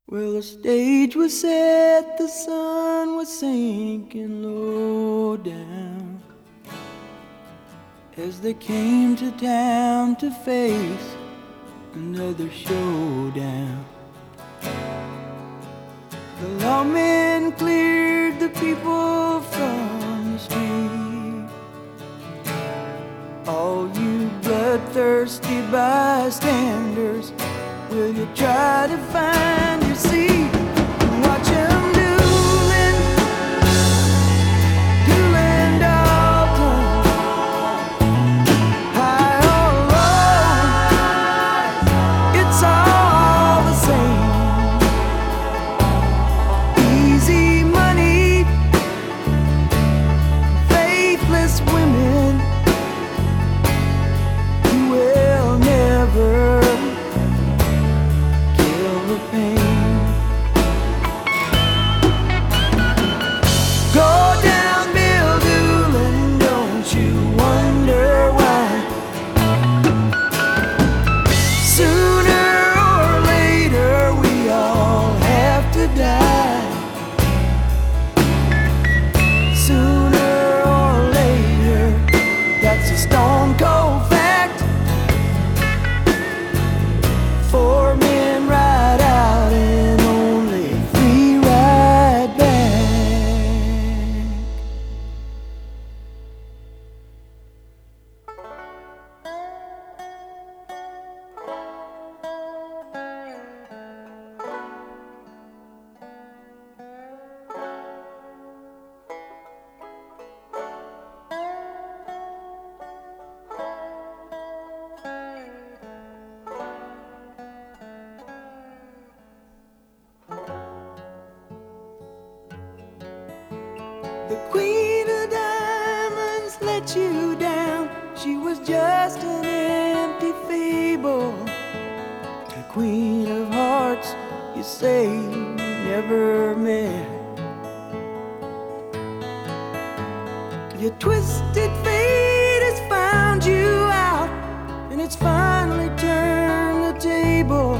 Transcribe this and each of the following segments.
Well, the stage was set, the sun was sinking low down as they came to town to face another showdown. The lawmen cleared the people from the street. All you bloodthirsty bystanders, will you try to find your seat? Watch 'em dueling, dueling Dalton, high or low, it's all the same. Easy money, faithless women who will never pain. Go down, Bill Doolin, don't you wonder why? Sooner or later we all have to die. Sooner or later, that's a stone cold fact. Four men ride out and only three ride back. The Queen of Diamonds let you down. She was just an empty fable. The Queen of Hearts, you say you never met. Your twisted fate has found you out, and it's finally turned the table.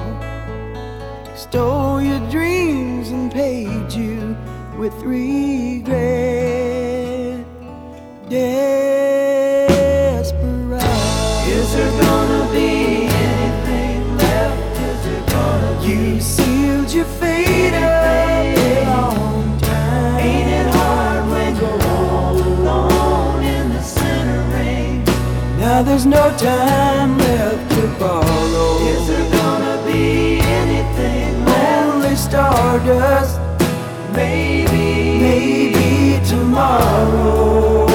Stole your dreams and paid you with regret. Desperado. Is there gonna be anything left? Is there gonna be? You sealed your fate a long time. Ain't it hard when you're all alone in the center ring? Now there's no time left to borrow. Is there gonna be anything left? Only stardust. Maybe tomorrow.